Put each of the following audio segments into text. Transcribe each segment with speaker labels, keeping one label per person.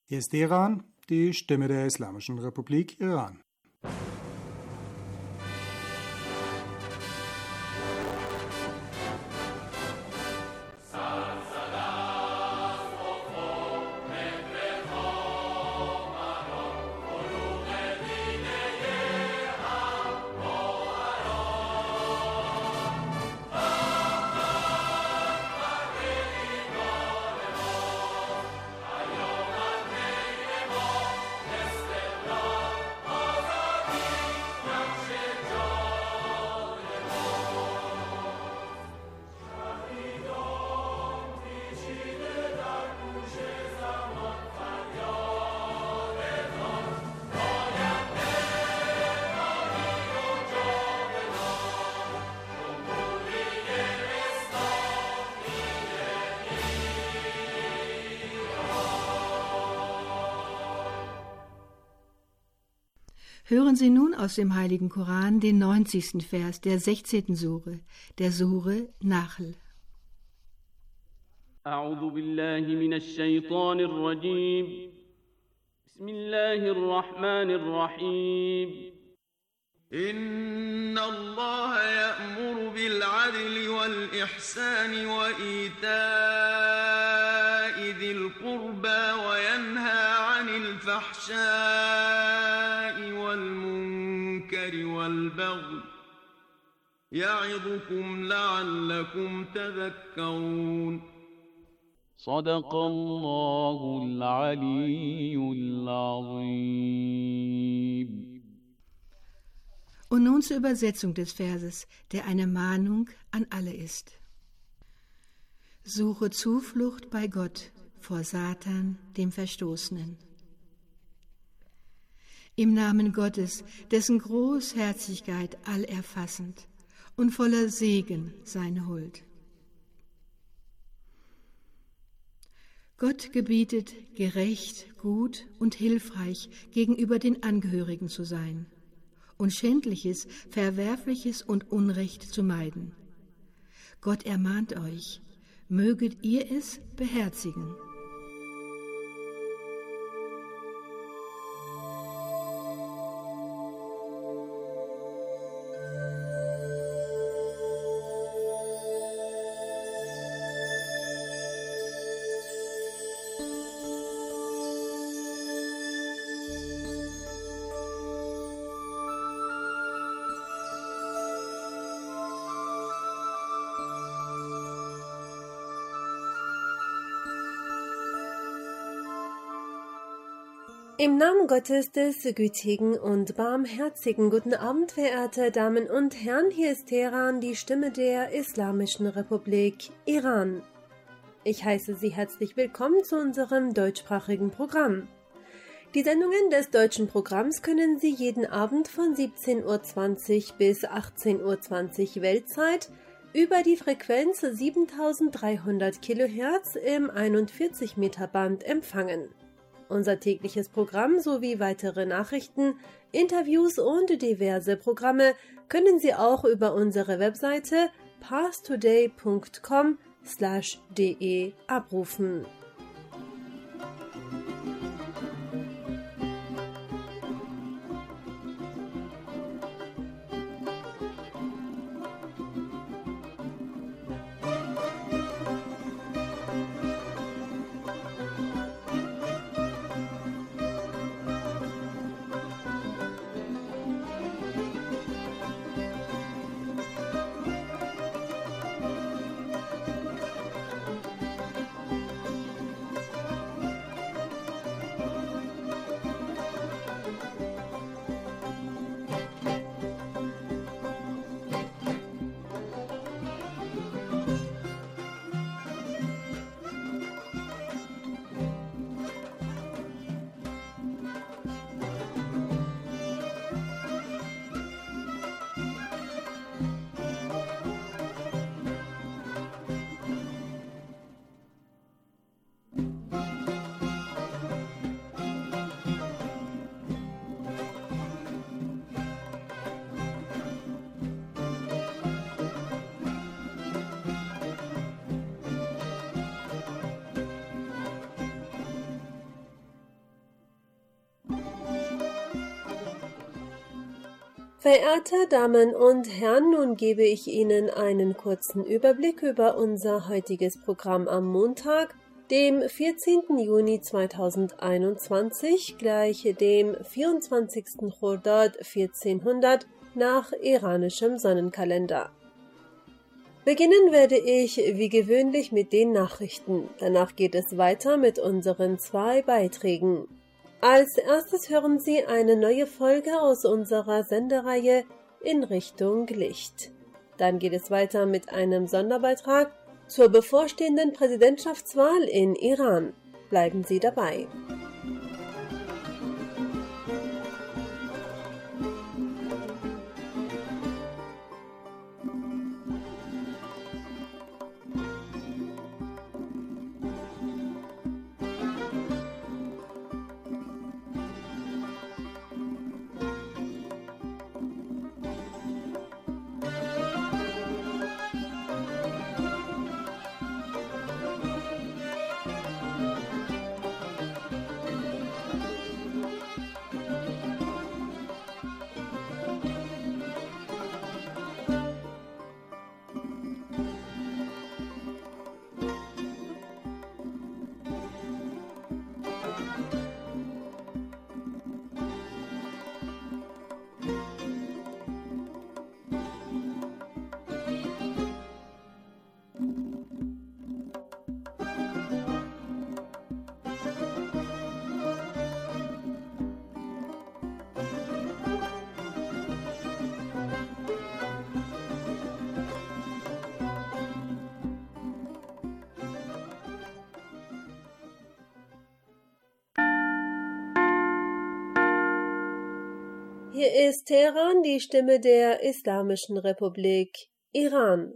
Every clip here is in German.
Speaker 1: Hier ist Teheran, die Stimme der Islamischen Republik Iran.
Speaker 2: Hören Sie nun aus dem Heiligen Koran den 90. Vers der 16. Sure, der Sure Nahl.
Speaker 3: أعوذ بالله من الشيطان الرجيم بسم الله الرحمن الرحيم
Speaker 4: إن الله يأمر بالعدل والإحسان وإيتاء ذي القربى وينهى عن الفحشاء والمنكر والبغي يعظكم لعلكم تذكرون
Speaker 3: صدق الله العلي العظيم.
Speaker 2: Und nun zur Übersetzung des Verses, der eine Mahnung an alle ist. Suche Zuflucht bei Gott vor Satan, dem Verstoßenen. Im Namen Gottes, dessen Großherzigkeit allerfassend und voller Segen seine Huld. Gott gebietet, gerecht, gut und hilfreich gegenüber den Angehörigen zu sein und Schändliches, Verwerfliches und Unrecht zu meiden. Gott ermahnt euch, möget ihr es beherzigen.
Speaker 5: Im Namen Gottes des Gütigen und Barmherzigen, guten Abend, verehrte Damen und Herren, hier ist Teheran, die Stimme der Islamischen Republik Iran. Ich heiße Sie herzlich willkommen zu unserem deutschsprachigen Programm. Die Sendungen des deutschen Programms können Sie jeden Abend von 17:20 Uhr bis 18:20 Uhr Weltzeit über die Frequenz 7300 kHz im 41 Meter Band empfangen. Unser tägliches Programm sowie weitere Nachrichten, Interviews und diverse Programme können Sie auch über unsere Webseite parstoday.com/de abrufen. Verehrte Damen und Herren, nun gebe ich Ihnen einen kurzen Überblick über unser heutiges Programm am Montag, dem 14. Juni 2021, gleich dem 24. Chordad 1400 nach iranischem Sonnenkalender. Beginnen werde ich wie gewöhnlich mit den Nachrichten. Danach geht es weiter mit unseren 2 Beiträgen. Als erstes hören Sie eine neue Folge aus unserer Sendereihe In Richtung Licht. Dann geht es weiter mit einem Sonderbeitrag zur bevorstehenden Präsidentschaftswahl in Iran. Bleiben Sie dabei. Hier ist Teheran, die Stimme der Islamischen Republik Iran.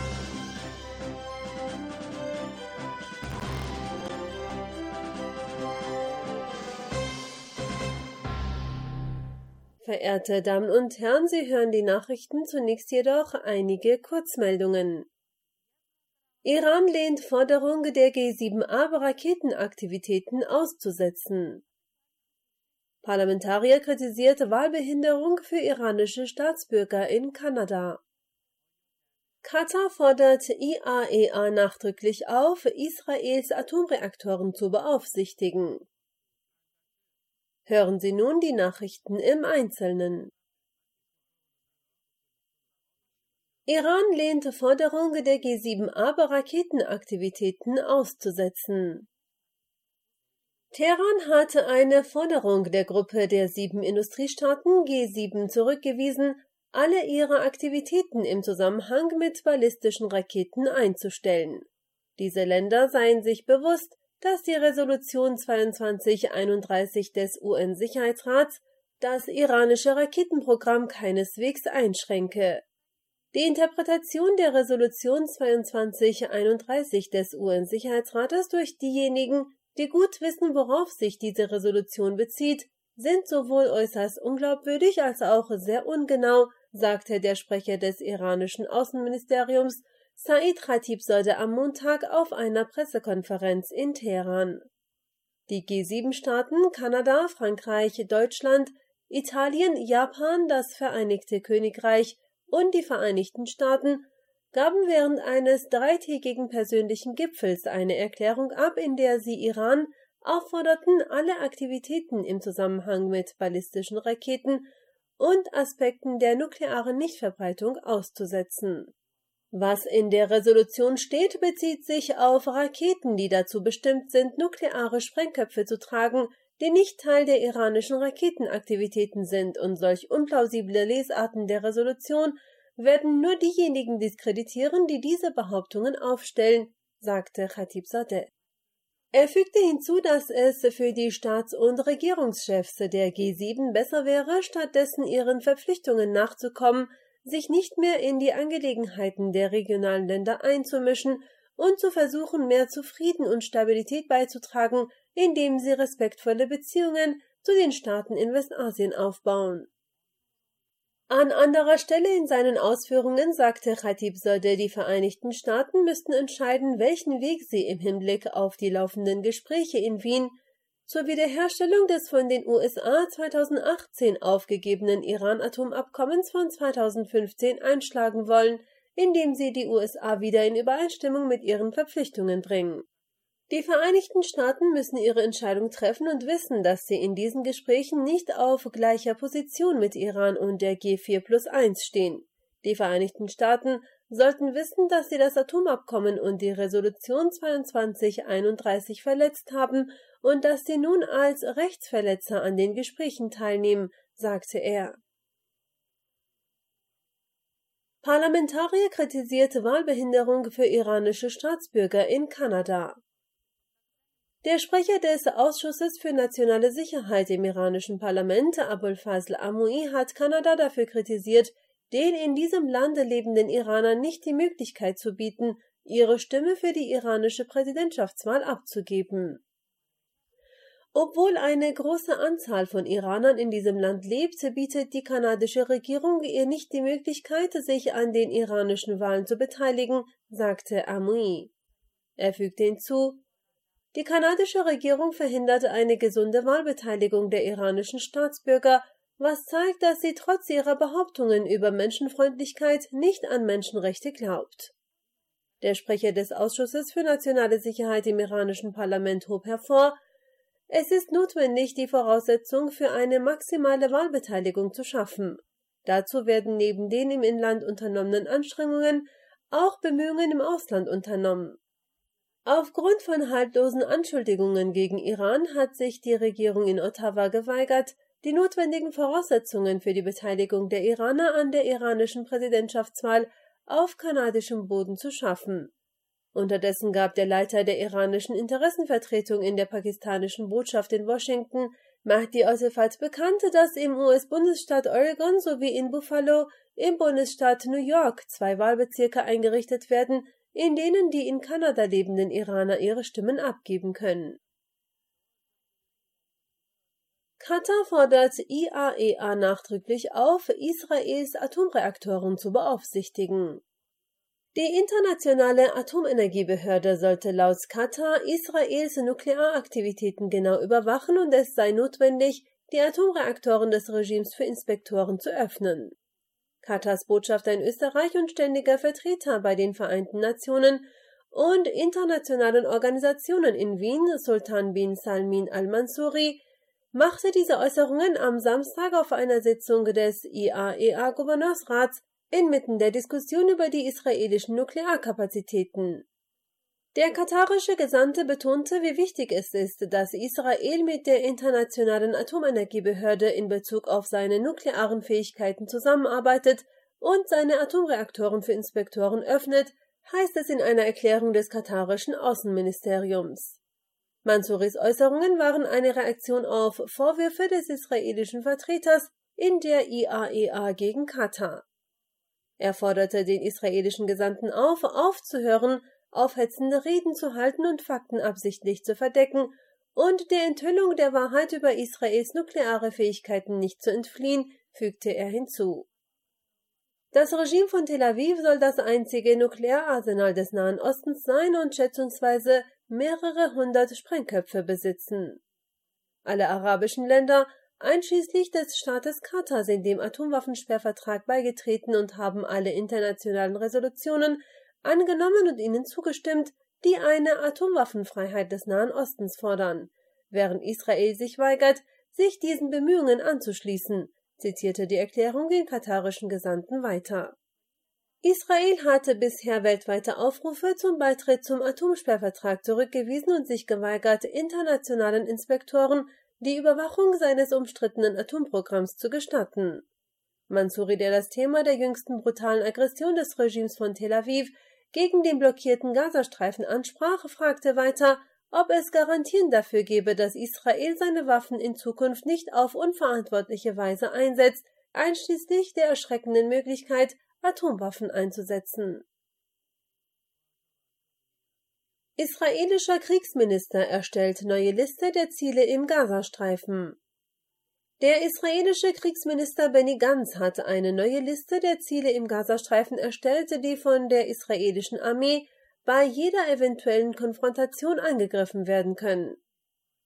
Speaker 5: Verehrte Damen und Herren, Sie hören die Nachrichten, zunächst jedoch einige Kurzmeldungen. Iran lehnt Forderung der G7a, Raketenaktivitäten auszusetzen. Parlamentarier kritisiert Wahlbehinderung für iranische Staatsbürger in Kanada. Katar fordert IAEA nachdrücklich auf, Israels Atomreaktoren zu beaufsichtigen. Hören Sie nun die Nachrichten im Einzelnen. Iran lehnt Forderung der G7a, Raketenaktivitäten auszusetzen. Teheran hatte eine Forderung der Gruppe der 7 Industriestaaten G7 zurückgewiesen, alle ihre Aktivitäten im Zusammenhang mit ballistischen Raketen einzustellen. Diese Länder seien sich bewusst, dass die Resolution 2231 des UN-Sicherheitsrats das iranische Raketenprogramm keineswegs einschränke. Die Interpretation der Resolution 2231 des UN-Sicherheitsrates durch diejenigen, die gut wissen, worauf sich diese Resolution bezieht, sind sowohl äußerst unglaubwürdig als auch sehr ungenau, sagte der Sprecher des iranischen Außenministeriums Said Khatibzadeh am Montag auf einer Pressekonferenz in Teheran. Die G7-Staaten Kanada, Frankreich, Deutschland, Italien, Japan, das Vereinigte Königreich und die Vereinigten Staaten gaben während eines 3-tägigen persönlichen Gipfels eine Erklärung ab, in der sie Iran aufforderten, alle Aktivitäten im Zusammenhang mit ballistischen Raketen und Aspekten der nuklearen Nichtverbreitung auszusetzen. Was in der Resolution steht, bezieht sich auf Raketen, die dazu bestimmt sind, nukleare Sprengköpfe zu tragen, die nicht Teil der iranischen Raketenaktivitäten sind, und solch unplausible Lesarten der Resolution werden nur diejenigen diskreditieren, die diese Behauptungen aufstellen, sagte Khatibzadeh. Er fügte hinzu, dass es für die Staats- und Regierungschefs der G7 besser wäre, stattdessen ihren Verpflichtungen nachzukommen, sich nicht mehr in die Angelegenheiten der regionalen Länder einzumischen und zu versuchen, mehr zu Frieden und Stabilität beizutragen, indem sie respektvolle Beziehungen zu den Staaten in Westasien aufbauen. An anderer Stelle in seinen Ausführungen sagte Khatibzadeh, die Vereinigten Staaten müssten entscheiden, welchen Weg sie im Hinblick auf die laufenden Gespräche in Wien zur Wiederherstellung des von den USA 2018 aufgegebenen Iran-Atomabkommens von 2015 einschlagen wollen, indem sie die USA wieder in Übereinstimmung mit ihren Verpflichtungen bringen. Die Vereinigten Staaten müssen ihre Entscheidung treffen und wissen, dass sie in diesen Gesprächen nicht auf gleicher Position mit Iran und der G4+1 stehen. Die Vereinigten Staaten sollten wissen, dass sie das Atomabkommen und die Resolution 2231 verletzt haben und dass sie nun als Rechtsverletzer an den Gesprächen teilnehmen, sagte er. Parlamentarier kritisierte Wahlbehinderung für iranische Staatsbürger in Kanada. Der Sprecher des Ausschusses für nationale Sicherheit im iranischen Parlament, Abul Fazl Amouie, hat Kanada dafür kritisiert, den in diesem Lande lebenden Iranern nicht die Möglichkeit zu bieten, ihre Stimme für die iranische Präsidentschaftswahl abzugeben. Obwohl eine große Anzahl von Iranern in diesem Land lebt, bietet die kanadische Regierung ihr nicht die Möglichkeit, sich an den iranischen Wahlen zu beteiligen, sagte Amouie. Er fügte hinzu: Die kanadische Regierung verhindert eine gesunde Wahlbeteiligung der iranischen Staatsbürger, was zeigt, dass sie trotz ihrer Behauptungen über Menschenfreundlichkeit nicht an Menschenrechte glaubt. Der Sprecher des Ausschusses für nationale Sicherheit im iranischen Parlament hob hervor: Es ist notwendig, die Voraussetzung für eine maximale Wahlbeteiligung zu schaffen. Dazu werden neben den im Inland unternommenen Anstrengungen auch Bemühungen im Ausland unternommen. Aufgrund von haltlosen Anschuldigungen gegen Iran hat sich die Regierung in Ottawa geweigert, die notwendigen Voraussetzungen für die Beteiligung der Iraner an der iranischen Präsidentschaftswahl auf kanadischem Boden zu schaffen. Unterdessen gab der Leiter der iranischen Interessenvertretung in der pakistanischen Botschaft in Washington, Mahdi Osefat, bekannt, dass im US-Bundesstaat Oregon sowie in Buffalo im Bundesstaat New York 2 Wahlbezirke eingerichtet werden, in denen die in Kanada lebenden Iraner ihre Stimmen abgeben können. Katar fordert IAEA nachdrücklich auf, Israels Atomreaktoren zu beaufsichtigen. Die internationale Atomenergiebehörde sollte laut Katar Israels Nuklearaktivitäten genau überwachen und es sei notwendig, die Atomreaktoren des Regimes für Inspektoren zu öffnen. Katars Botschafter in Österreich und ständiger Vertreter bei den Vereinten Nationen und internationalen Organisationen in Wien, Sultan bin Salmin al-Mansouri, machte diese Äußerungen am Samstag auf einer Sitzung des IAEA-Gouverneursrats inmitten der Diskussion über die israelischen Nuklearkapazitäten. Der katarische Gesandte betonte, wie wichtig es ist, dass Israel mit der Internationalen Atomenergiebehörde in Bezug auf seine nuklearen Fähigkeiten zusammenarbeitet und seine Atomreaktoren für Inspektoren öffnet, heißt es in einer Erklärung des katarischen Außenministeriums. Mansouris Äußerungen waren eine Reaktion auf Vorwürfe des israelischen Vertreters in der IAEA gegen Katar. Er forderte den israelischen Gesandten auf, aufzuhören, aufhetzende Reden zu halten und Fakten absichtlich zu verdecken und der Enthüllung der Wahrheit über Israels nukleare Fähigkeiten nicht zu entfliehen, fügte er hinzu. Das Regime von Tel Aviv soll das einzige Nukleararsenal des Nahen Ostens sein und schätzungsweise mehrere 100 Sprengköpfe besitzen. Alle arabischen Länder, einschließlich des Staates Katar, sind dem Atomwaffensperrvertrag beigetreten und haben alle internationalen Resolutionen angenommen und ihnen zugestimmt, die eine Atomwaffenfreiheit des Nahen Ostens fordern, während Israel sich weigert, sich diesen Bemühungen anzuschließen, zitierte die Erklärung den katarischen Gesandten weiter. Israel hatte bisher weltweite Aufrufe zum Beitritt zum Atomsperrvertrag zurückgewiesen und sich geweigert, internationalen Inspektoren die Überwachung seines umstrittenen Atomprogramms zu gestatten. Mansouri, der das Thema der jüngsten brutalen Aggression des Regimes von Tel Aviv gegen den blockierten Gazastreifen ansprach, fragte weiter, ob es Garantien dafür gebe, dass Israel seine Waffen in Zukunft nicht auf unverantwortliche Weise einsetzt, einschließlich der erschreckenden Möglichkeit, Atomwaffen einzusetzen. Israelischer Kriegsminister erstellt neue Liste der Ziele im Gazastreifen. Der israelische Kriegsminister Benny Gantz hat eine neue Liste der Ziele im Gazastreifen erstellt, die von der israelischen Armee bei jeder eventuellen Konfrontation angegriffen werden können.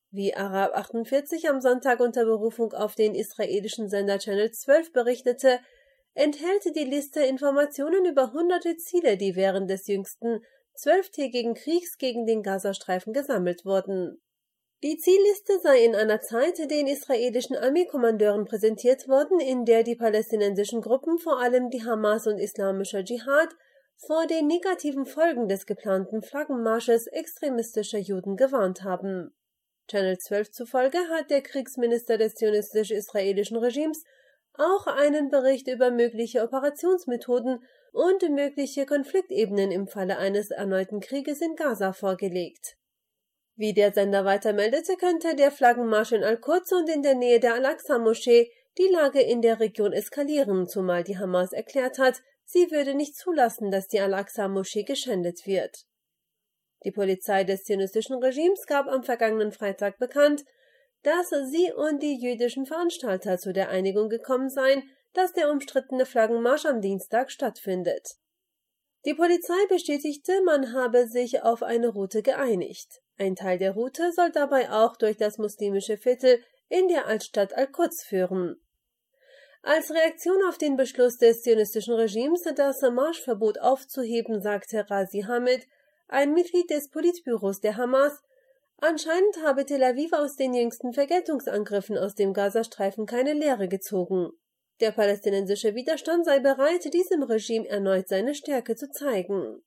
Speaker 5: Wie Arab 48 am Sonntag unter Berufung auf den israelischen Sender Channel 12 berichtete, enthält die Liste Informationen über hunderte Ziele, die während des jüngsten 12-tägigen Kriegs gegen den Gazastreifen gesammelt wurden. Die Zielliste sei in einer Zeit den israelischen Armeekommandeuren präsentiert worden, in der die palästinensischen Gruppen, vor allem die Hamas und Islamischer Dschihad, vor den negativen Folgen des geplanten Flaggenmarsches extremistischer Juden gewarnt haben. Channel 12 zufolge hat der Kriegsminister des zionistisch-israelischen Regimes auch einen Bericht über mögliche Operationsmethoden und mögliche Konfliktebenen im Falle eines erneuten Krieges in Gaza vorgelegt. Wie der Sender weiter meldete, könnte der Flaggenmarsch in Al-Quds und in der Nähe der Al-Aqsa-Moschee die Lage in der Region eskalieren, zumal die Hamas erklärt hat, sie würde nicht zulassen, dass die Al-Aqsa-Moschee geschändet wird. Die Polizei des zionistischen Regimes gab am vergangenen Freitag bekannt, dass sie und die jüdischen Veranstalter zu der Einigung gekommen seien, dass der umstrittene Flaggenmarsch am Dienstag stattfindet. Die Polizei bestätigte, man habe sich auf eine Route geeinigt. Ein Teil der Route soll dabei auch durch das muslimische Viertel in der Altstadt Al-Quds führen. Als Reaktion auf den Beschluss des zionistischen Regimes, das Marschverbot aufzuheben, sagte Razi Hamid, ein Mitglied des Politbüros der Hamas, anscheinend habe Tel Aviv aus den jüngsten Vergeltungsangriffen aus dem Gazastreifen keine Lehre gezogen. Der palästinensische Widerstand sei bereit, diesem Regime erneut seine Stärke zu zeigen.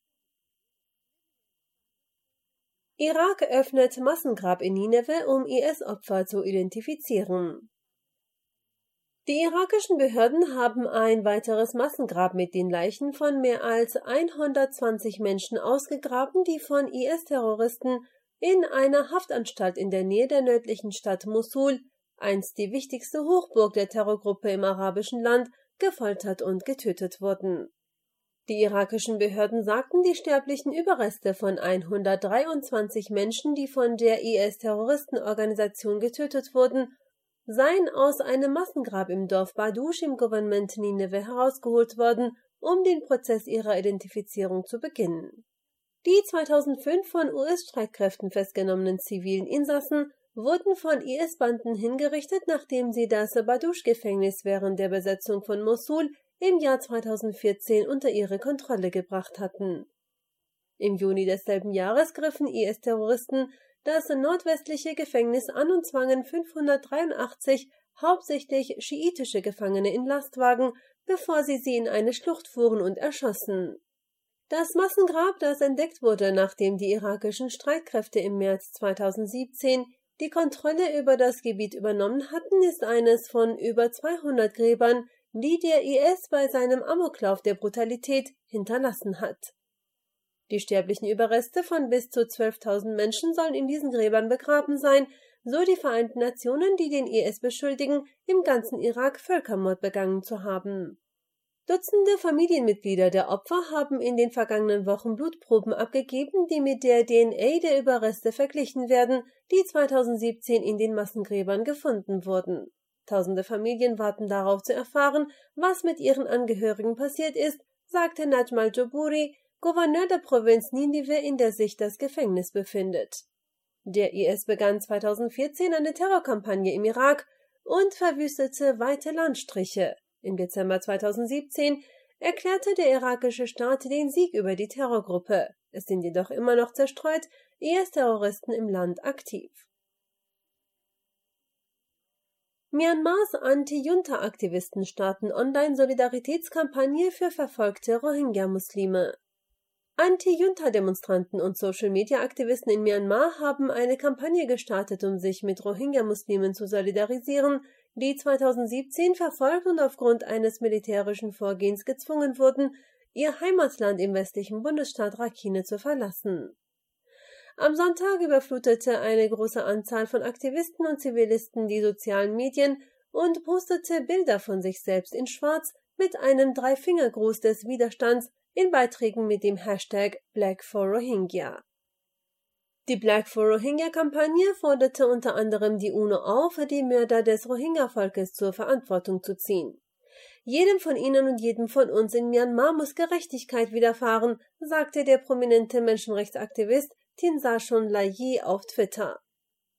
Speaker 5: Irak öffnet Massengrab in Nineve, um IS-Opfer zu identifizieren. Die irakischen Behörden haben ein weiteres Massengrab mit den Leichen von mehr als 120 Menschen ausgegraben, die von IS-Terroristen in einer Haftanstalt in der Nähe der nördlichen Stadt Mosul, einst die wichtigste Hochburg der Terrorgruppe im arabischen Land, gefoltert und getötet wurden. Die irakischen Behörden sagten, die sterblichen Überreste von 123 Menschen, die von der IS-Terroristenorganisation getötet wurden, seien aus einem Massengrab im Dorf Badush im Gouvernement Nineve herausgeholt worden, um den Prozess ihrer Identifizierung zu beginnen. Die 2005 von US-Streitkräften festgenommenen zivilen Insassen wurden von IS-Banden hingerichtet, nachdem sie das Badush-Gefängnis während der Besetzung von Mosul im Jahr 2014 unter ihre Kontrolle gebracht hatten. Im Juni desselben Jahres griffen IS-Terroristen das nordwestliche Gefängnis an und zwangen 583 hauptsächlich schiitische Gefangene in Lastwagen, bevor sie in eine Schlucht fuhren und erschossen. Das Massengrab, das entdeckt wurde, nachdem die irakischen Streitkräfte im März 2017 die Kontrolle über das Gebiet übernommen hatten, ist eines von über 200 Gräbern, die der IS bei seinem Amoklauf der Brutalität hinterlassen hat. Die sterblichen Überreste von bis zu 12.000 Menschen sollen in diesen Gräbern begraben sein, so die Vereinten Nationen, die den IS beschuldigen, im ganzen Irak Völkermord begangen zu haben. Dutzende Familienmitglieder der Opfer haben in den vergangenen Wochen Blutproben abgegeben, die mit der DNA der Überreste verglichen werden, die 2017 in den Massengräbern gefunden wurden. Tausende Familien warten darauf zu erfahren, was mit ihren Angehörigen passiert ist, sagte Najm al-Jobouri, Gouverneur der Provinz Ninive, in der sich das Gefängnis befindet. Der IS begann 2014 eine Terrorkampagne im Irak und verwüstete weite Landstriche. Im Dezember 2017 erklärte der irakische Staat den Sieg über die Terrorgruppe. Es sind jedoch immer noch zerstreut IS-Terroristen im Land aktiv. Myanmars Anti-Junta-Aktivisten starten Online-Solidaritätskampagne für verfolgte Rohingya-Muslime. Anti-Junta-Demonstranten und Social-Media-Aktivisten in Myanmar haben eine Kampagne gestartet, um sich mit Rohingya-Muslimen zu solidarisieren, die 2017 verfolgt und aufgrund eines militärischen Vorgehens gezwungen wurden, ihr Heimatland im westlichen Bundesstaat Rakhine zu verlassen. Am Sonntag überflutete eine große Anzahl von Aktivisten und Zivilisten die sozialen Medien und postete Bilder von sich selbst in Schwarz mit einem Dreifingergruß des Widerstands in Beiträgen mit dem Hashtag Black for Rohingya. Die Black for Rohingya-Kampagne forderte unter anderem die UNO auf, die Mörder des Rohingya-Volkes zur Verantwortung zu ziehen. Jedem von ihnen und jedem von uns in Myanmar muss Gerechtigkeit widerfahren, sagte der prominente Menschenrechtsaktivist Tin Sachon Layi auf Twitter.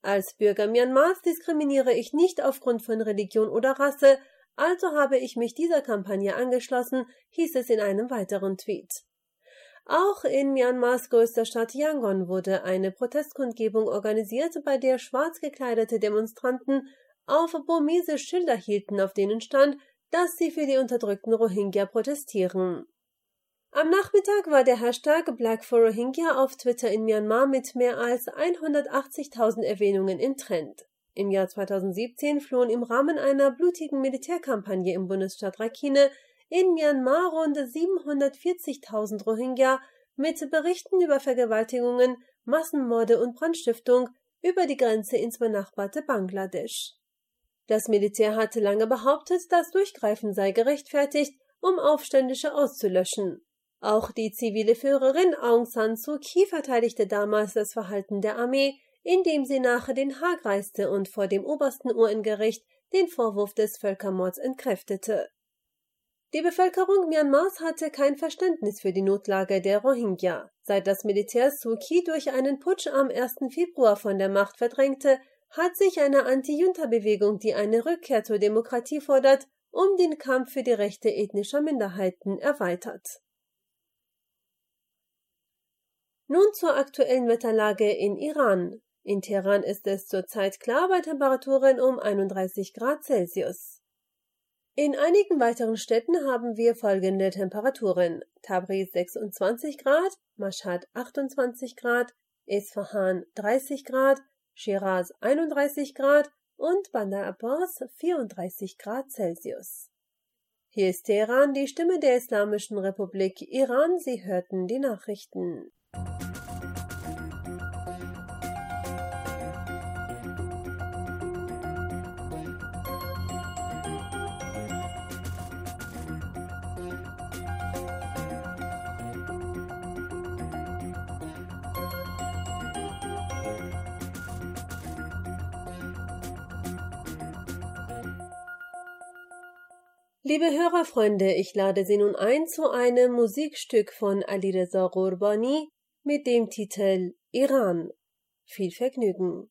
Speaker 5: Als Bürger Myanmars diskriminiere ich nicht aufgrund von Religion oder Rasse, also habe ich mich dieser Kampagne angeschlossen, hieß es in einem weiteren Tweet. Auch in Myanmars größter Stadt Yangon wurde eine Protestkundgebung organisiert, bei der schwarz gekleidete Demonstranten auf burmese Schilder hielten, auf denen stand, dass sie für die unterdrückten Rohingya protestieren. Am Nachmittag war der Hashtag Black for Rohingya auf Twitter in Myanmar mit mehr als 180.000 Erwähnungen im Trend. Im Jahr 2017 flohen im Rahmen einer blutigen Militärkampagne im Bundesstaat Rakhine in Myanmar rund 740.000 Rohingya mit Berichten über Vergewaltigungen, Massenmorde und Brandstiftung über die Grenze ins benachbarte Bangladesch. Das Militär hatte lange behauptet, das Durchgreifen sei gerechtfertigt, um Aufständische auszulöschen. Auch die zivile Führerin Aung San Suu Kyi verteidigte damals das Verhalten der Armee, indem sie nach Den Haag reiste und vor dem obersten UN-Gericht den Vorwurf des Völkermords entkräftete. Die Bevölkerung Myanmars hatte kein Verständnis für die Notlage der Rohingya. Seit das Militär Suu Kyi durch einen Putsch am 1. Februar von der Macht verdrängte, hat sich eine Anti-Junta-Bewegung, die eine Rückkehr zur Demokratie fordert, um den Kampf für die Rechte ethnischer Minderheiten erweitert. Nun zur aktuellen Wetterlage in Iran. In Teheran ist es zurzeit klar bei Temperaturen um 31 Grad Celsius. In einigen weiteren Städten haben wir folgende Temperaturen: Tabriz 26 Grad, Mashhad 28 Grad, Isfahan 30 Grad, Shiraz 31 Grad und Bandar Abbas 34 Grad Celsius. Hier ist Teheran, die Stimme der Islamischen Republik Iran. Sie hörten die Nachrichten. Liebe Hörerfreunde, ich lade Sie nun ein zu einem Musikstück von Alireza Ghorbani mit dem Titel Iran. Viel Vergnügen!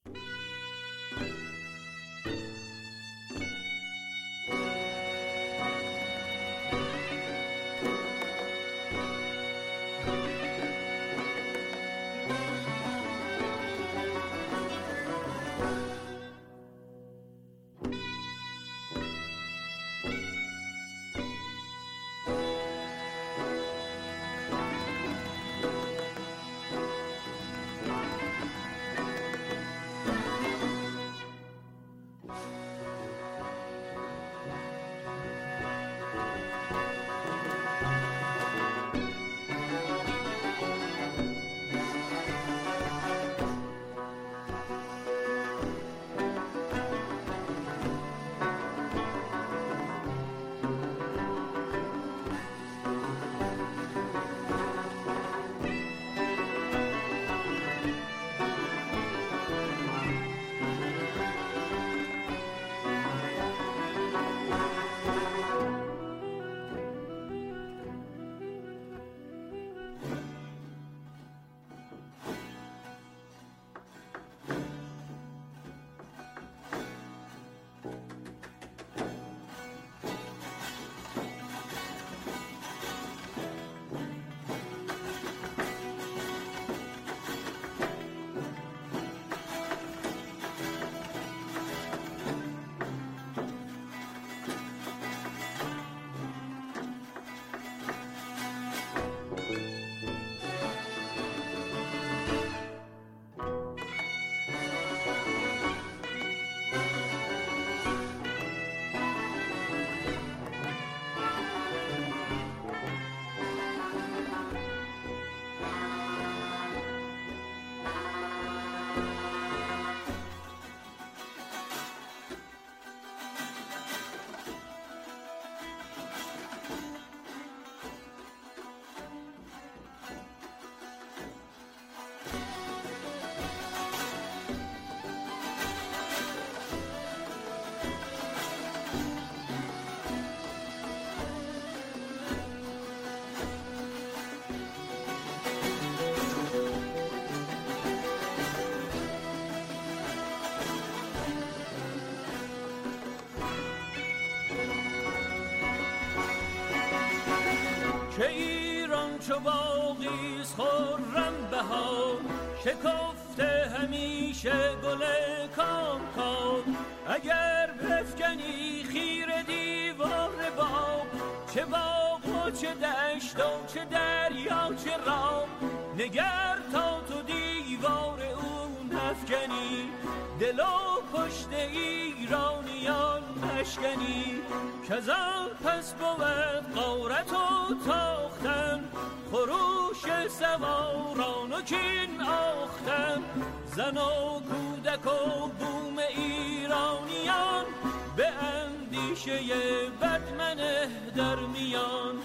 Speaker 6: که ایران چو باغیست خرم بهار، شکفته همیشه گل کام کام. اگر بفکنی خیره دیوار باغ، چه باغ و چه دشت و چه دریا چه راه، نگر تا تو دیوار اون نفکنی، دل و پشت ایرانیان مشکنی. کزان پس بود غارت و تاختن، خروش سواران و کین آختن. زن و کودک و بوم ایرانیان، به اندیشه بدمنه در میان.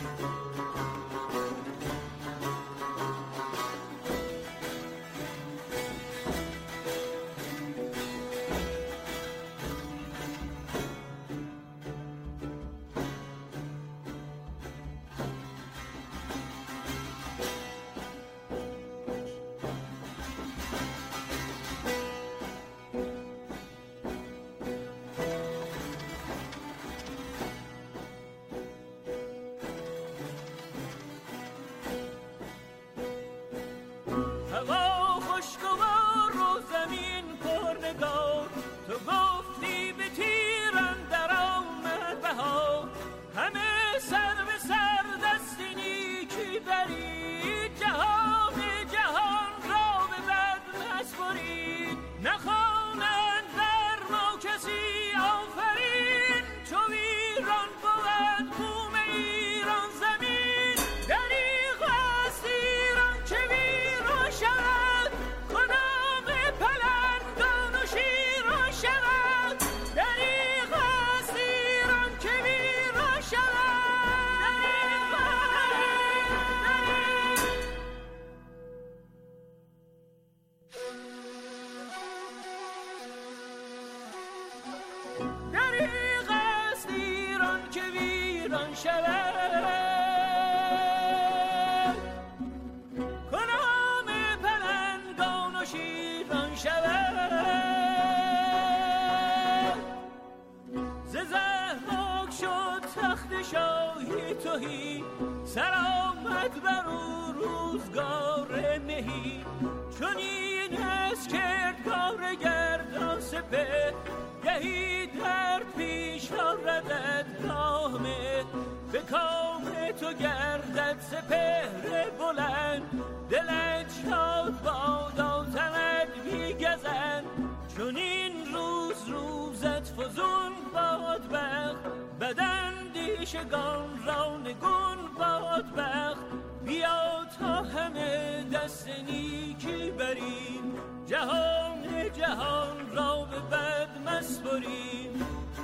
Speaker 6: سرآمد بر او روزگار مهی، چون این است کردگار گردان سپه. گهی در پیش آردد کامه، به کام تو گردد سپهر بلند. دلت شاد بادا تنت بیگزند، چون این روز روزت فزون باد بخت. بداندیشگان را نگون باد بخت، بیا تا همه دست نیکی بریم. جهان جهان را به بد مسپریم.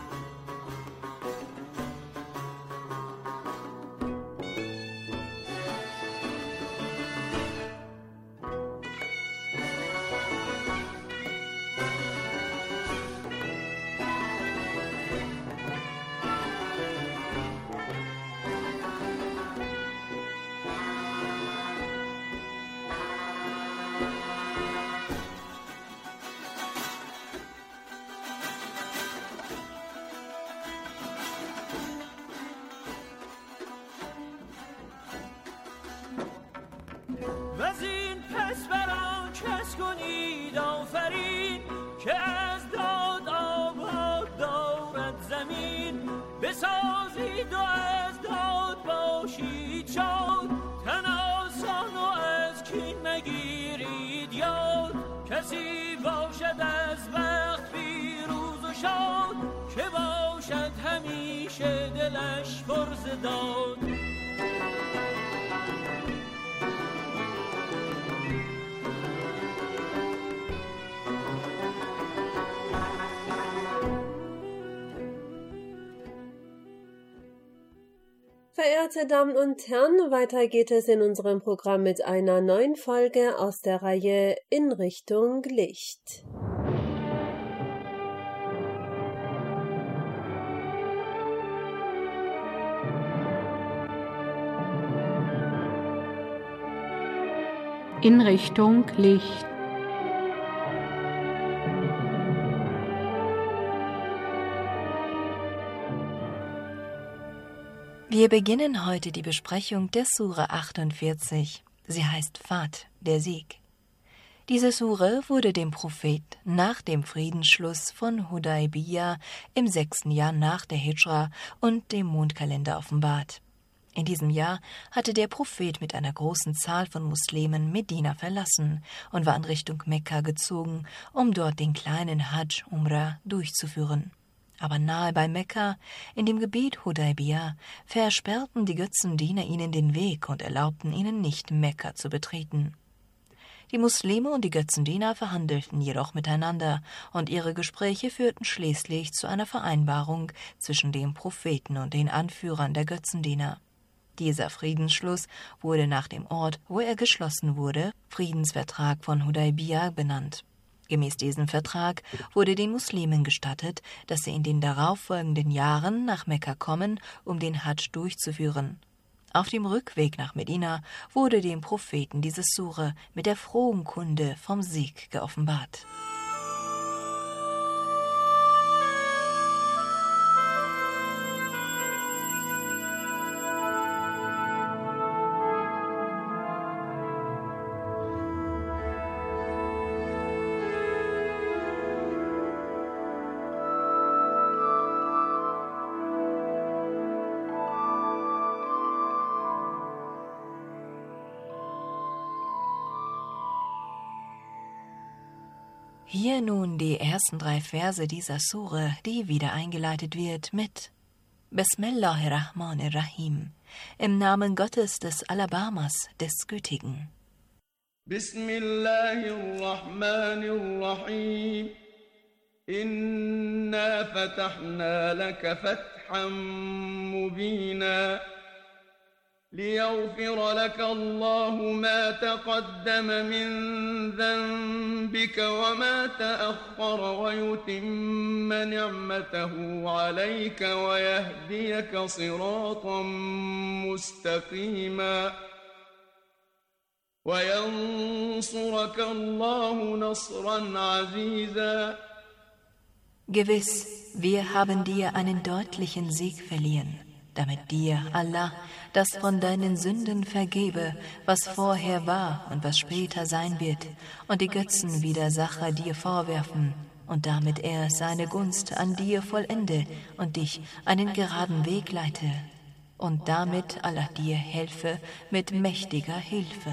Speaker 6: وزین پس بران کس کنید آفرین، که از داد آباد دارد زمین. بسازید و از داد باشید شاد، تن آسان و از کین مگیرید یاد. کسی باشد از وقت پیروز و شاد، که باشد همیشه دلش پر ز داد.
Speaker 5: Verehrte Damen und Herren, weiter geht es in unserem Programm mit einer neuen Folge aus der Reihe In Richtung Licht.
Speaker 2: In Richtung Licht.
Speaker 7: Wir beginnen heute die Besprechung der Sure 48. Sie heißt Fat, der Sieg. Diese Sure wurde dem Prophet nach dem Friedensschluss von Hudaybiyah im 6. Jahr nach der Hijra und dem Mondkalender offenbart. In diesem Jahr hatte der Prophet mit einer großen Zahl von Muslimen Medina verlassen und war in Richtung Mekka gezogen, um dort den kleinen Hajj Umrah durchzuführen. Aber nahe bei Mekka, in dem Gebiet Hudaybiyah, versperrten die Götzendiener ihnen den Weg und erlaubten ihnen nicht, Mekka zu betreten. Die Muslime und die Götzendiener verhandelten jedoch miteinander, und ihre Gespräche führten schließlich zu einer Vereinbarung zwischen dem Propheten und den Anführern der Götzendiener. Dieser Friedensschluss wurde nach dem Ort, wo er geschlossen wurde, Friedensvertrag von Hudaybiyah benannt. Gemäß diesem Vertrag wurde den Muslimen gestattet, dass sie in den darauffolgenden Jahren nach Mekka kommen, um den Hadsch durchzuführen. Auf dem Rückweg nach Medina wurde dem Propheten diese Sure mit der frohen Kunde vom Sieg geoffenbart. Hier nun die ersten 3 Verse dieser Sure, die wieder eingeleitet wird mit Bismillahirrahmanirrahim, im Namen Gottes des Alabamas, des Gütigen.
Speaker 4: Bismillahirrahmanirrahim. Inna fatahna laka fathan mubina. ليغفر لك الله ما تقدم من ذنبك وما تأخر ويتم نعمته عليك ويهديك صراطا مستقيما وينصرك الله نصرا عزيزا.
Speaker 7: Gewiss, wir haben dir einen deutlichen Sieg verliehen, damit dir, Allah, das von deinen Sünden vergebe, was vorher war und was später sein wird, und die Götzenwidersacher dir vorwerfen, und damit er seine Gunst an dir vollende und dich einen geraden Weg leite, und damit Allah dir helfe mit mächtiger Hilfe.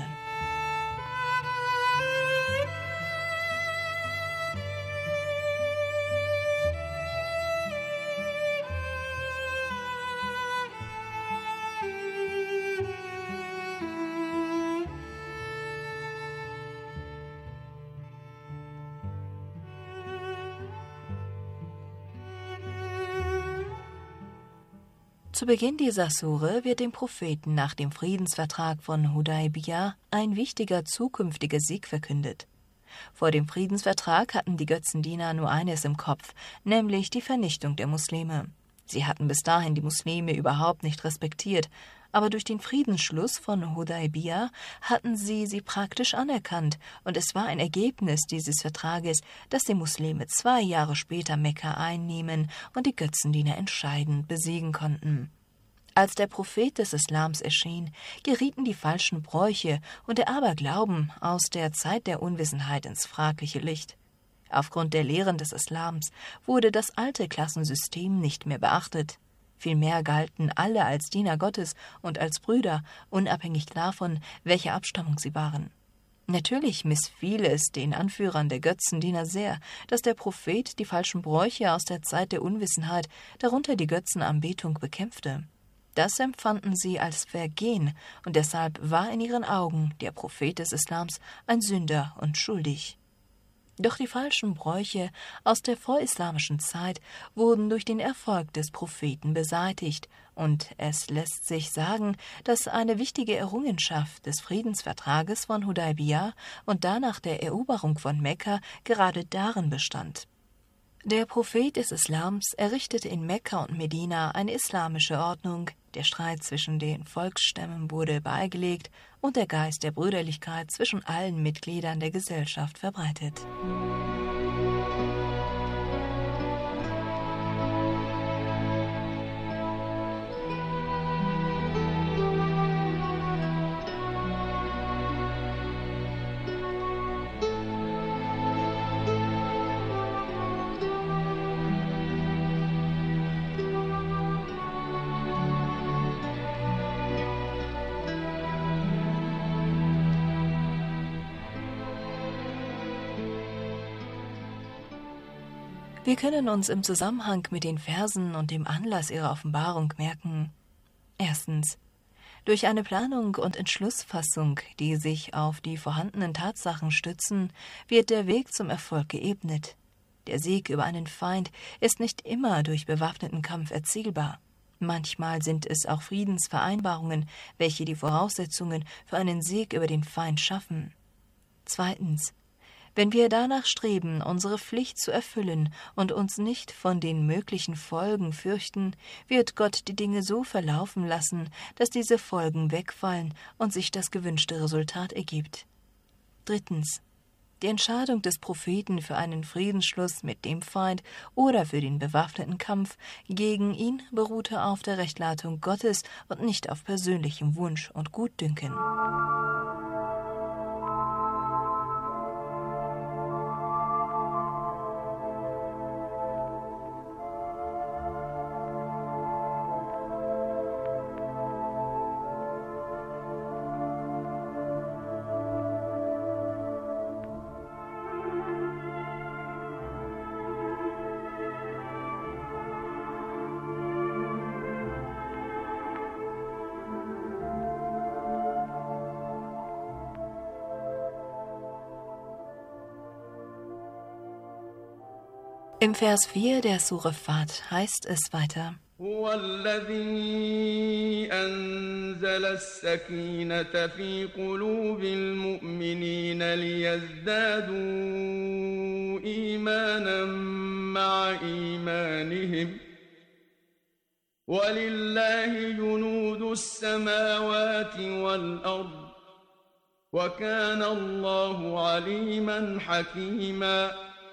Speaker 7: Zu Beginn dieser Sure wird dem Propheten nach dem Friedensvertrag von Hudaybiyah ein wichtiger zukünftiger Sieg verkündet. Vor dem Friedensvertrag hatten die Götzendiener nur eines im Kopf, nämlich die Vernichtung der Muslime. Sie hatten bis dahin die Muslime überhaupt nicht respektiert, aber durch den Friedensschluss von Hudaybiyah hatten sie praktisch anerkannt, und es war ein Ergebnis dieses Vertrages, dass die Muslime 2 Jahre später Mekka einnehmen und die Götzendiener entscheidend besiegen konnten. Als der Prophet des Islams erschien, gerieten die falschen Bräuche und der Aberglauben aus der Zeit der Unwissenheit ins fragliche Licht. Aufgrund der Lehren des Islams wurde das alte Klassensystem nicht mehr beachtet. Vielmehr galten alle als Diener Gottes und als Brüder, unabhängig davon, welcher Abstammung sie waren. Natürlich missfiel es den Anführern der Götzendiener sehr, dass der Prophet die falschen Bräuche aus der Zeit der Unwissenheit, darunter die Götzenanbetung, bekämpfte. Das empfanden sie als Vergehen, und deshalb war in ihren Augen der Prophet des Islams ein Sünder und schuldig. Doch die falschen Bräuche aus der vorislamischen Zeit wurden durch den Erfolg des Propheten beseitigt, und es lässt sich sagen, dass eine wichtige Errungenschaft des Friedensvertrages von Hudaybiyah und danach der Eroberung von Mekka gerade darin bestand. Der Prophet des Islams errichtete in Mekka und Medina eine islamische Ordnung, der Streit zwischen den Volksstämmen wurde beigelegt und der Geist der Brüderlichkeit zwischen allen Mitgliedern der Gesellschaft verbreitet. Wir können uns im Zusammenhang mit den Versen und dem Anlass ihrer Offenbarung merken: Erstens: Durch eine Planung und Entschlussfassung, die sich auf die vorhandenen Tatsachen stützen, wird der Weg zum Erfolg geebnet. Der Sieg über einen Feind ist nicht immer durch bewaffneten Kampf erzielbar. Manchmal sind es auch Friedensvereinbarungen, welche die Voraussetzungen für einen Sieg über den Feind schaffen. Zweitens: Wenn wir danach streben, unsere Pflicht zu erfüllen und uns nicht von den möglichen Folgen fürchten, wird Gott die Dinge so verlaufen lassen, dass diese Folgen wegfallen und sich das gewünschte Resultat ergibt. Drittens: Die Entscheidung des Propheten für einen Friedensschluss mit dem Feind oder für den bewaffneten Kampf gegen ihn beruhte auf der Rechtleitung Gottes und nicht auf persönlichem Wunsch und Gutdünken. Im Vers 4 der Sure Fat heißt es weiter:
Speaker 4: هو الذي أنزل السكينة في قلوب المؤمنين ليزدادوا إيمانا مع إيمانهم ولله جنود السماوات والأرض وكان الله عليما حكيما.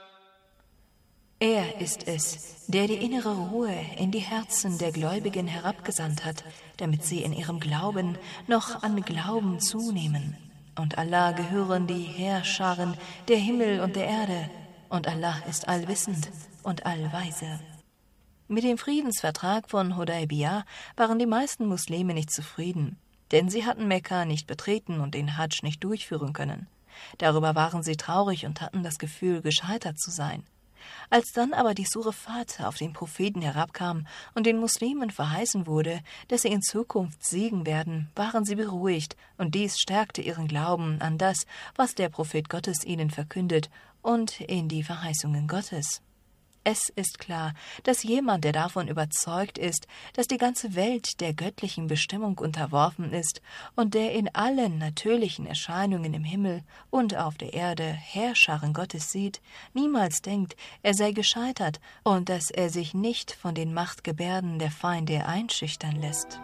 Speaker 7: Er ist es, der die innere Ruhe in die Herzen der Gläubigen herabgesandt hat, damit sie in ihrem Glauben noch an Glauben zunehmen. Und Allah gehören die Heerscharen der Himmel und der Erde, und Allah ist allwissend und allweise. Mit dem Friedensvertrag von Hudaybiyah waren die meisten Muslime nicht zufrieden, denn sie hatten Mekka nicht betreten und den Hadsch nicht durchführen können. Darüber waren sie traurig und hatten das Gefühl, gescheitert zu sein. Als dann aber die Sure Fat auf den Propheten herabkam und den Muslimen verheißen wurde, dass sie in Zukunft siegen werden, waren sie beruhigt, und dies stärkte ihren Glauben an das, was der Prophet Gottes ihnen verkündet, und in die Verheißungen Gottes. Es ist klar, dass jemand, der davon überzeugt ist, dass die ganze Welt der göttlichen Bestimmung unterworfen ist und der in allen natürlichen Erscheinungen im Himmel und auf der Erde Heerscharen Gottes sieht, niemals denkt, er sei gescheitert und dass er sich nicht von den Machtgebärden der Feinde einschüchtern lässt.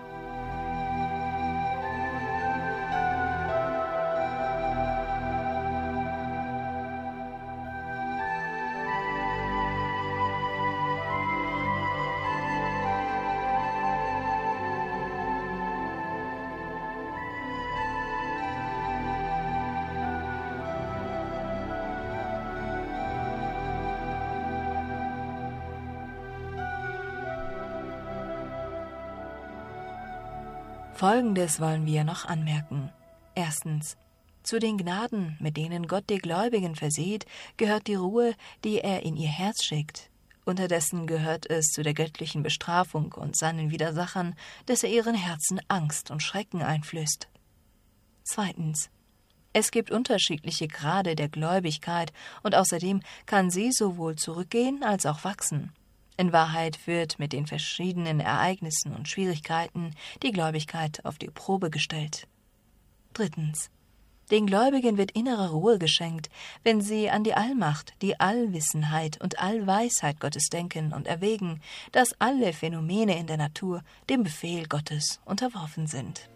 Speaker 7: Folgendes wollen wir noch anmerken. Erstens: Zu den Gnaden, mit denen Gott die Gläubigen versieht, gehört die Ruhe, die er in ihr Herz schickt. Unterdessen gehört es zu der göttlichen Bestrafung und seinen Widersachern, dass er ihren Herzen Angst und Schrecken einflößt. Zweitens: Es gibt unterschiedliche Grade der Gläubigkeit und außerdem kann sie sowohl zurückgehen als auch wachsen. In Wahrheit wird mit den verschiedenen Ereignissen und Schwierigkeiten die Gläubigkeit auf die Probe gestellt. Drittens: Den Gläubigen wird innere Ruhe geschenkt, wenn sie an die Allmacht, die Allwissenheit und Allweisheit Gottes denken und erwägen, dass alle Phänomene in der Natur dem Befehl Gottes unterworfen sind.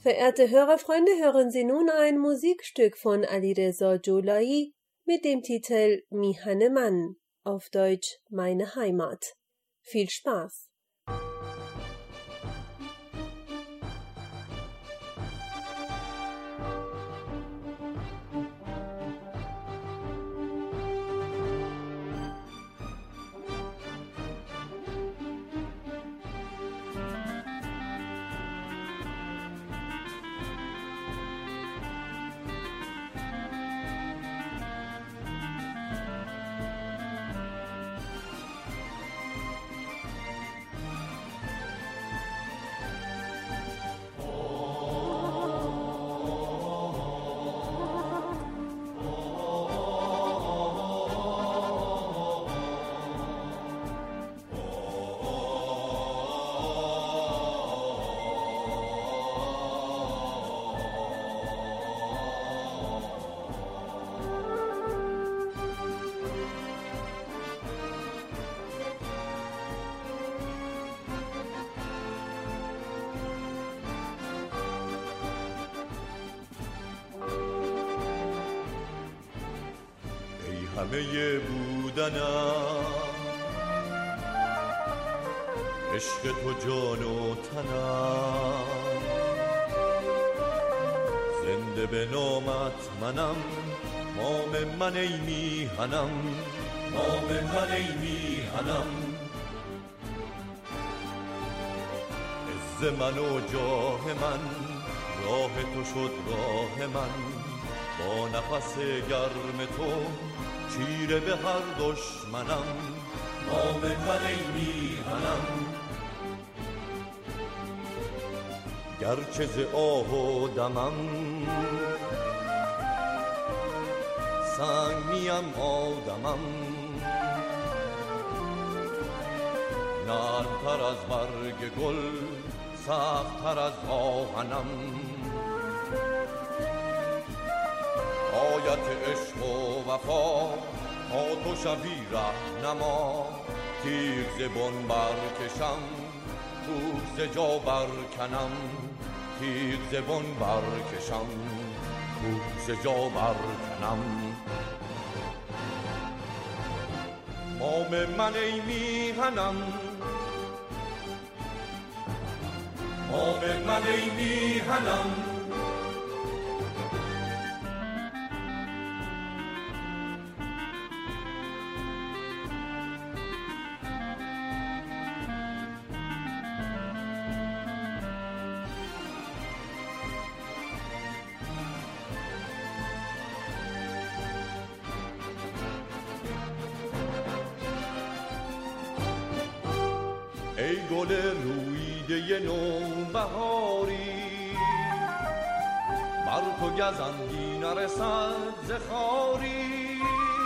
Speaker 5: Verehrte Hörerfreunde, hören Sie nun ein Musikstück von Alireza Jolai mit dem Titel Mihane Man, auf Deutsch Meine Heimat. Viel Spaß!
Speaker 8: همه بودنم عشق تو جان و تنم زنده به نامت منم مام من ای میهنم مام من ای میهنم عز من و جاه من راه تو شد راه من با نفس گرم تو چیره به هر دشمنم مام من ای میهنم گرچه ز آه و دمم سنگ میم آدمم نرمتر از برگ گل سخت‌تر از آهنم آیت عشق و وفا تا تو شوی رهنما تیغ ز بن برکشم کوه ز جا برکنم تیغ ز بن برکشم کوه ز جا برکنم مام من ای میهنم مام من ای میهنم ای گل رویده نوبهاری بر تو گزندی نرسد ز خاری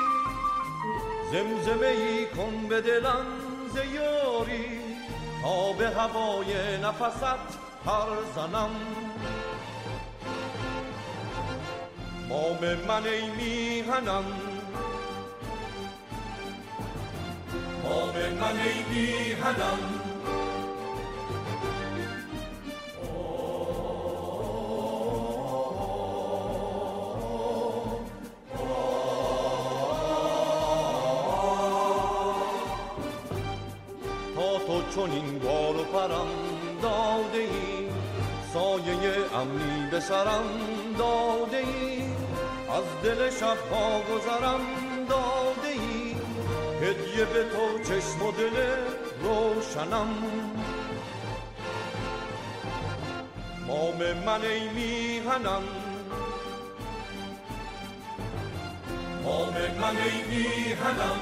Speaker 8: زمزمه ای کن به دلم ز یاری تا به هوای نفست پر زنم مام من ای میهنم مام من ای میهنم چون این بال و پرم داده ای سایه امنی به سرم داده ای از دل شبها گذرم داده ای هدیه به تو چشم و دل روشنم مام من ای میهنم مام من ای میهنم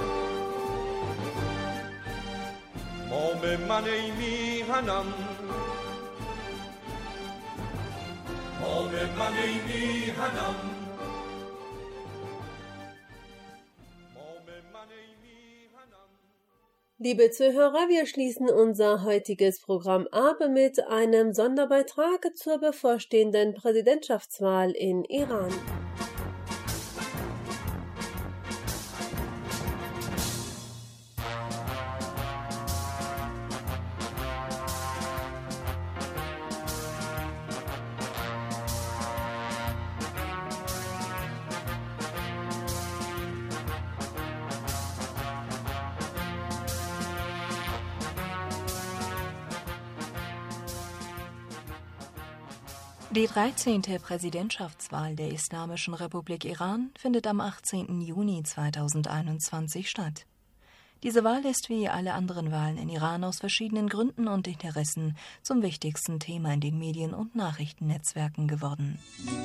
Speaker 8: مام من ای میهنم مام من ای میهنم
Speaker 5: Liebe Zuhörer, wir schließen unser heutiges Programm ab mit einem Sonderbeitrag zur bevorstehenden Präsidentschaftswahl in Iran.
Speaker 7: Die 13. Präsidentschaftswahl der Islamischen Republik Iran findet am 18. Juni 2021 statt. Diese Wahl ist wie alle anderen Wahlen in Iran aus verschiedenen Gründen und Interessen zum wichtigsten Thema in den Medien- und Nachrichtennetzwerken geworden.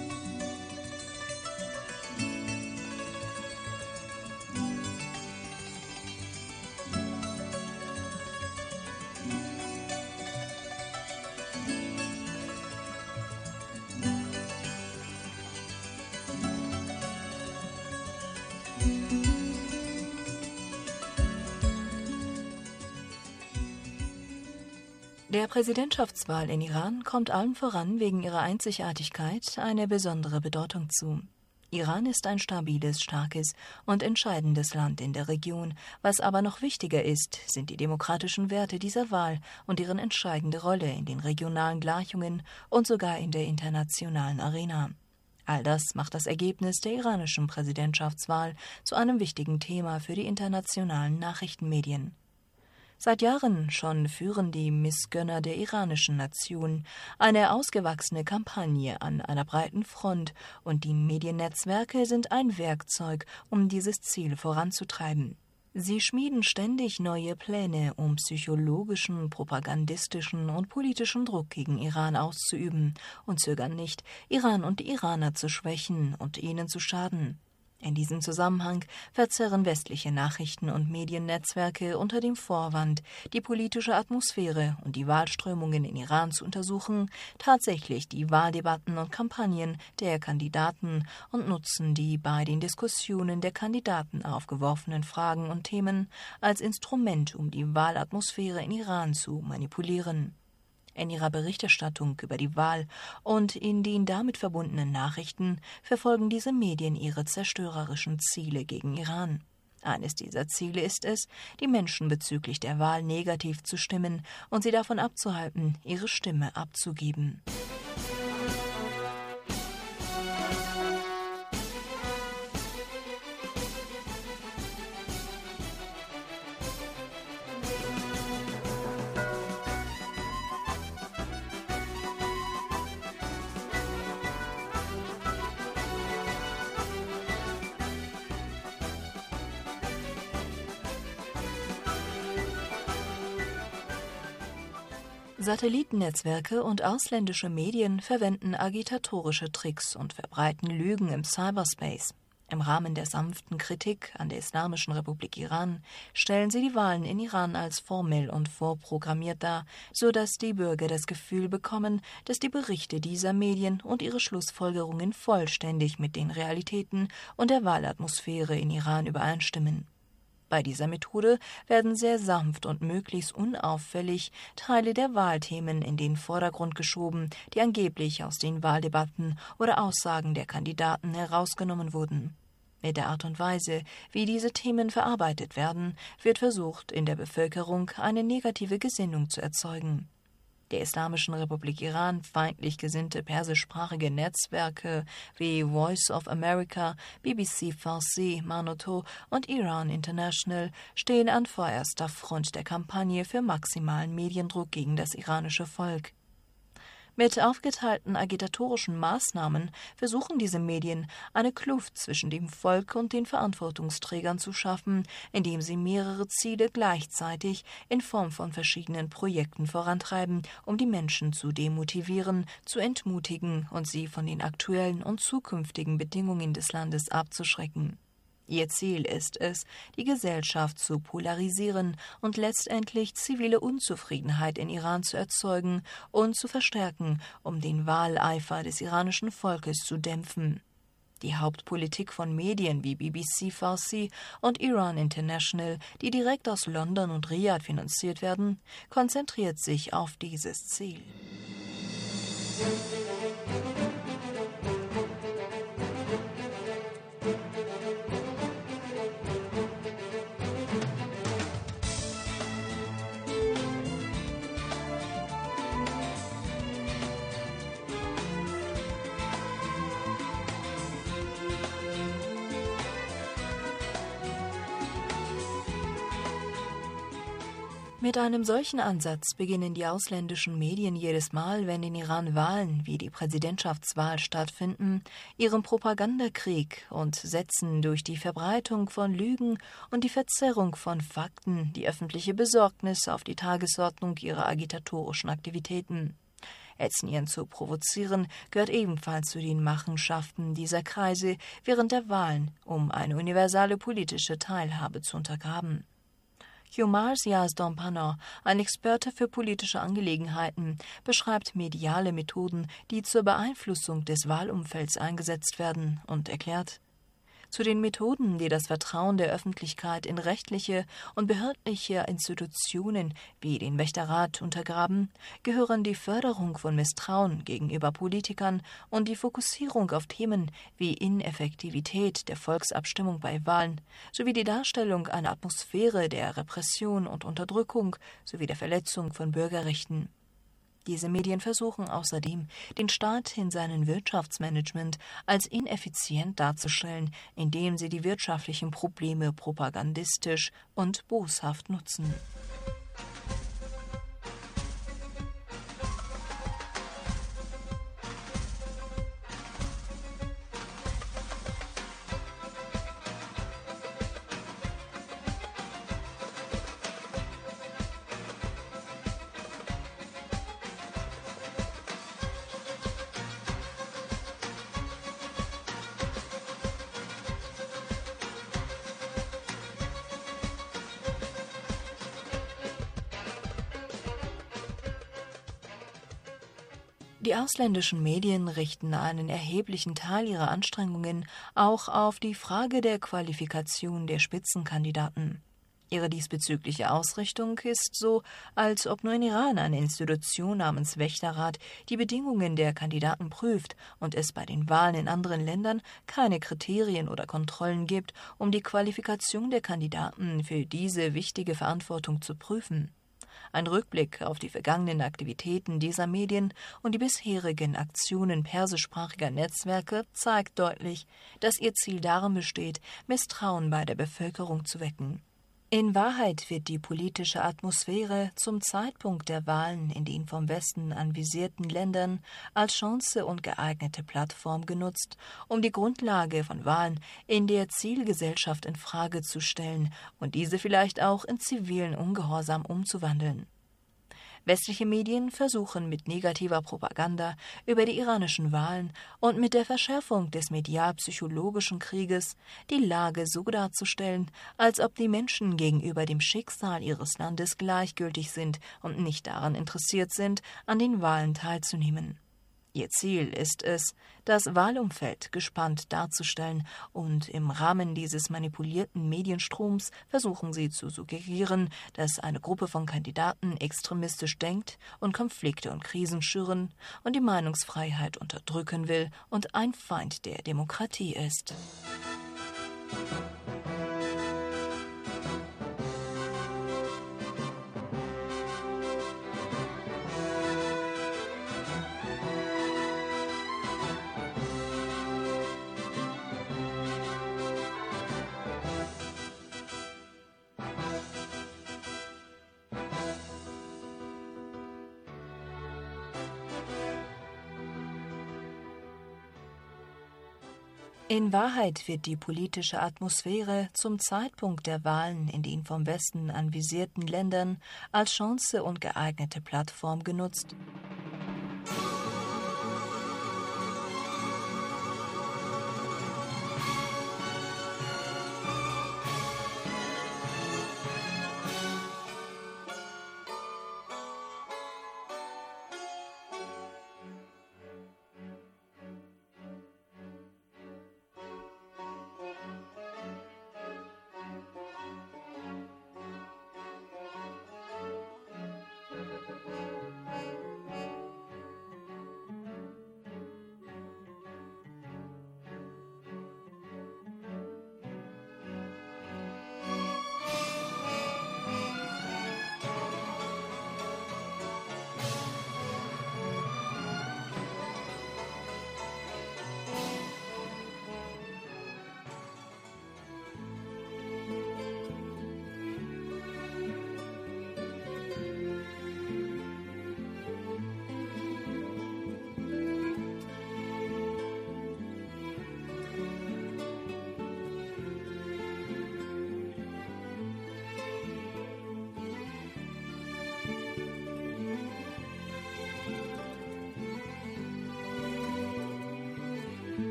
Speaker 7: Der Präsidentschaftswahl in Iran kommt allen voran wegen ihrer Einzigartigkeit eine besondere Bedeutung zu. Iran ist ein stabiles, starkes und entscheidendes Land in der Region. Was aber noch wichtiger ist, sind die demokratischen Werte dieser Wahl und deren entscheidende Rolle in den regionalen Gleichungen und sogar in der internationalen Arena. All das macht das Ergebnis der iranischen Präsidentschaftswahl zu einem wichtigen Thema für die internationalen Nachrichtenmedien. Seit Jahren schon führen die Missgönner der iranischen Nation eine ausgewachsene Kampagne an einer breiten Front, und die Mediennetzwerke sind ein Werkzeug, um dieses Ziel voranzutreiben. Sie schmieden ständig neue Pläne, um psychologischen, propagandistischen und politischen Druck gegen Iran auszuüben, und zögern nicht, Iran und die Iraner zu schwächen und ihnen zu schaden. In diesem Zusammenhang verzerren westliche Nachrichten- und Mediennetzwerke unter dem Vorwand, die politische Atmosphäre und die Wahlströmungen in Iran zu untersuchen, tatsächlich die Wahldebatten und Kampagnen der Kandidaten und nutzen die bei den Diskussionen der Kandidaten aufgeworfenen Fragen und Themen als Instrument, um die Wahlatmosphäre in Iran zu manipulieren. In ihrer Berichterstattung über die Wahl und in den damit verbundenen Nachrichten verfolgen diese Medien ihre zerstörerischen Ziele gegen Iran. Eines dieser Ziele ist es, die Menschen bezüglich der Wahl negativ zu stimmen und sie davon abzuhalten, ihre Stimme abzugeben. Satellitennetzwerke und ausländische Medien verwenden agitatorische Tricks und verbreiten Lügen im Cyberspace. Im Rahmen der sanften Kritik an der Islamischen Republik Iran stellen sie die Wahlen in Iran als formell und vorprogrammiert dar, sodass die Bürger das Gefühl bekommen, dass die Berichte dieser Medien und ihre Schlussfolgerungen vollständig mit den Realitäten und der Wahlatmosphäre in Iran übereinstimmen. Bei dieser Methode werden sehr sanft und möglichst unauffällig Teile der Wahlthemen in den Vordergrund geschoben, die angeblich aus den Wahldebatten oder Aussagen der Kandidaten herausgenommen wurden. Mit der Art und Weise, wie diese Themen verarbeitet werden, wird versucht, in der Bevölkerung eine negative Gesinnung zu erzeugen. Der Islamischen Republik Iran feindlich gesinnte persischsprachige Netzwerke wie Voice of America, BBC Farsi, Manoto und Iran International stehen an vorderster Front der Kampagne für maximalen Mediendruck gegen das iranische Volk. Mit aufgeteilten agitatorischen Maßnahmen versuchen diese Medien, eine Kluft zwischen dem Volk und den Verantwortungsträgern zu schaffen, indem sie mehrere Ziele gleichzeitig in Form von verschiedenen Projekten vorantreiben, um die Menschen zu demotivieren, zu entmutigen und sie von den aktuellen und zukünftigen Bedingungen des Landes abzuschrecken. Ihr Ziel ist es, die Gesellschaft zu polarisieren und letztendlich zivile Unzufriedenheit in Iran zu erzeugen und zu verstärken, um den Wahleifer des iranischen Volkes zu dämpfen. Die Hauptpolitik von Medien wie BBC Farsi und Iran International, die direkt aus London und Riyadh finanziert werden, konzentriert sich auf dieses Ziel. Mit einem solchen Ansatz beginnen die ausländischen Medien jedes Mal, wenn in Iran Wahlen wie die Präsidentschaftswahl stattfinden, ihren Propagandakrieg und setzen durch die Verbreitung von Lügen und die Verzerrung von Fakten die öffentliche Besorgnis auf die Tagesordnung ihrer agitatorischen Aktivitäten. Ethnien zu provozieren gehört ebenfalls zu den Machenschaften dieser Kreise während der Wahlen, um eine universale politische Teilhabe zu untergraben. Humars Yazdanpanor, ein Experte für politische Angelegenheiten, beschreibt mediale Methoden, die zur Beeinflussung des Wahlumfelds eingesetzt werden, und erklärt: Zu den Methoden, die das Vertrauen der Öffentlichkeit in rechtliche und behördliche Institutionen wie den Wächterrat untergraben, gehören die Förderung von Misstrauen gegenüber Politikern und die Fokussierung auf Themen wie Ineffektivität der Volksabstimmung bei Wahlen sowie die Darstellung einer Atmosphäre der Repression und Unterdrückung sowie der Verletzung von Bürgerrechten. Diese Medien versuchen außerdem, den Staat in seinem Wirtschaftsmanagement als ineffizient darzustellen, indem sie die wirtschaftlichen Probleme propagandistisch und boshaft nutzen. Die ausländischen Medien richten einen erheblichen Teil ihrer Anstrengungen auch auf die Frage der Qualifikation der Spitzenkandidaten. Ihre diesbezügliche Ausrichtung ist so, als ob nur in Iran eine Institution namens Wächterrat die Bedingungen der Kandidaten prüft und es bei den Wahlen in anderen Ländern keine Kriterien oder Kontrollen gibt, um die Qualifikation der Kandidaten für diese wichtige Verantwortung zu prüfen. Ein Rückblick auf die vergangenen Aktivitäten dieser Medien und die bisherigen Aktionen persischsprachiger Netzwerke zeigt deutlich, dass ihr Ziel darin besteht, Misstrauen bei der Bevölkerung zu wecken. In Wahrheit wird die politische Atmosphäre zum Zeitpunkt der Wahlen in den vom Westen anvisierten Ländern als Chance und geeignete Plattform genutzt, um die Grundlage von Wahlen in der Zielgesellschaft in Frage zu stellen und diese vielleicht auch in zivilen Ungehorsam umzuwandeln. Westliche Medien versuchen mit negativer Propaganda über die iranischen Wahlen und mit der Verschärfung des medial-psychologischen Krieges die Lage so darzustellen, als ob die Menschen gegenüber dem Schicksal ihres Landes gleichgültig sind und nicht daran interessiert sind, an den Wahlen teilzunehmen. Ihr Ziel ist es, das Wahlumfeld gespannt darzustellen, und im Rahmen dieses manipulierten Medienstroms versuchen sie zu suggerieren, dass eine Gruppe von Kandidaten extremistisch denkt und Konflikte und Krisen schüren und die Meinungsfreiheit unterdrücken will und ein Feind der Demokratie ist. In Wahrheit wird die politische Atmosphäre zum Zeitpunkt der Wahlen in den vom Westen anvisierten Ländern als Chance und geeignete Plattform genutzt,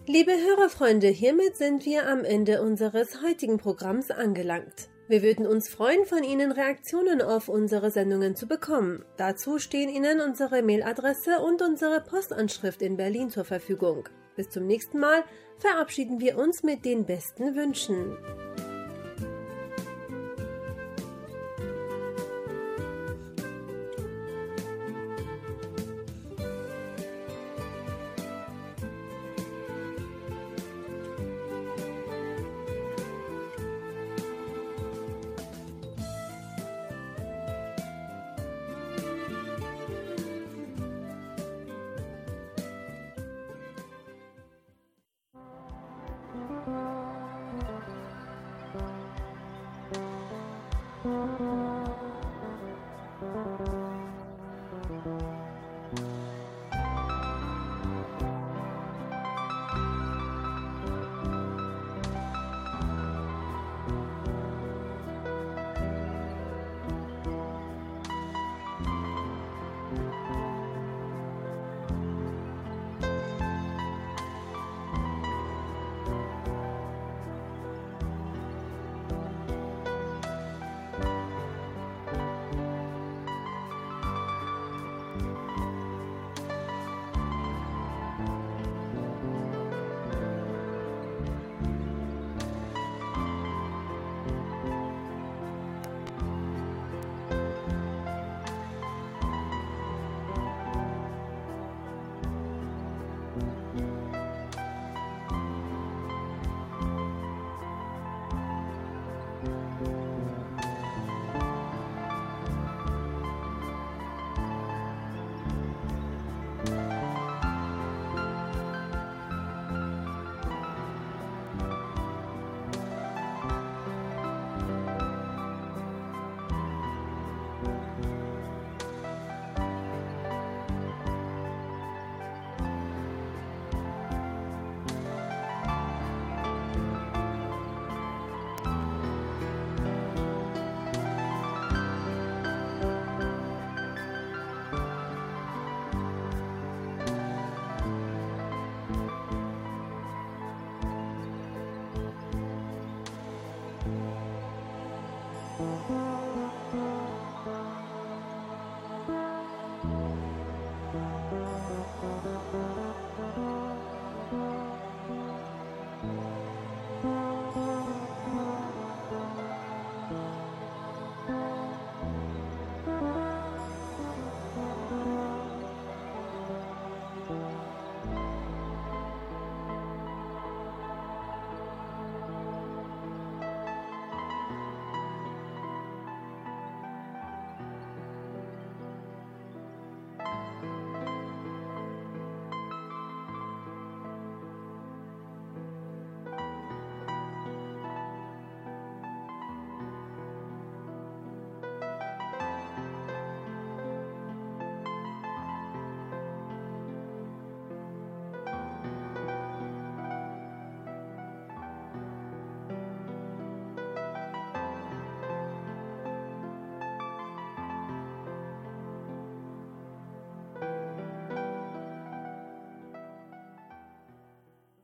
Speaker 5: Liebe Hörerfreunde, hiermit sind wir am Ende unseres heutigen Programms angelangt. Wir würden uns freuen, von Ihnen Reaktionen auf unsere Sendungen zu bekommen. Dazu stehen Ihnen unsere Mailadresse und unsere Postanschrift in Berlin zur Verfügung. Bis zum nächsten Mal verabschieden wir uns mit den besten Wünschen.